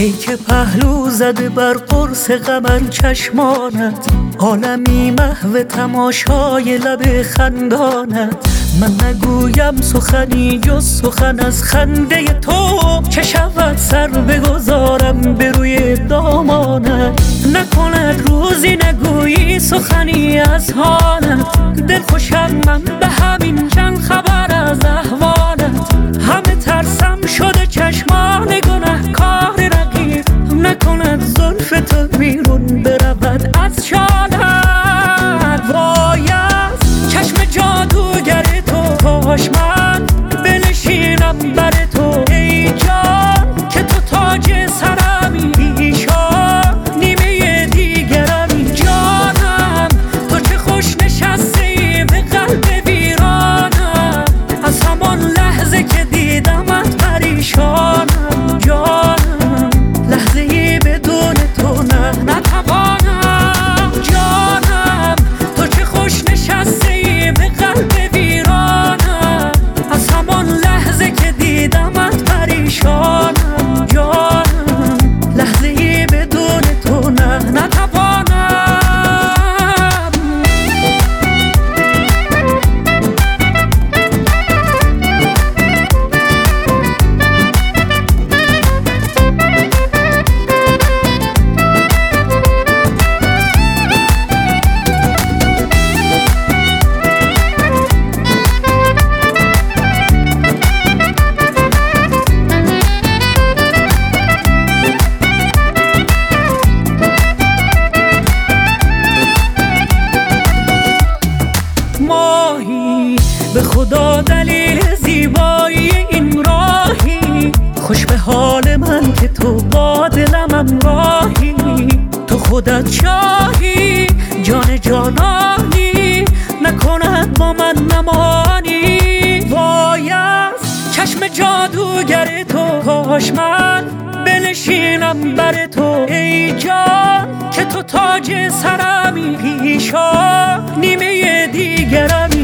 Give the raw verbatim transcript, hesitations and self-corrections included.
ای که پهلو زده بر قرص قمر چشمانت، عالمی محو تماشای لب خندانت. من نگویم سخنی جز سخن از خنده تو، چه شود سر بگذارم به روی دامانت. نکند روزی نگویی سخنی از حالت، دل خوشم من به همین چند خبر از احوالت. همه ترسم شده چشمان گنهکار رقیب، نکند زلف تو بیرون برود از شالت. وای از چشم جادوگر تو، کاش من بنشینم بر تو ای جان، که تو تاج سرمی پیشان نیمه دیگرمی. جانم تو چه خوش نشستی به قلب ویرانم، از همان لحظه که دیدمت پریشانم. جانم لحظه ای بدون تو نه نتوانم. جانم تو چه خوش نشستی به قلب ویرانم، از همان لحظه که دیدمت پریشانم. جانم لحظه ای بدون تو نه نتوانم. ماهی به خدا دلیل زیبایی این راهی، خوش به حال من که تو با دلم همراهی. تو خودت شاهی جان جانانی، نکند با من نمانی. وای از چشم جادوگر تو، کاش من بنشینم بر تو ای جان، که تو تاج سرمی پیشان نیمه دیگرم.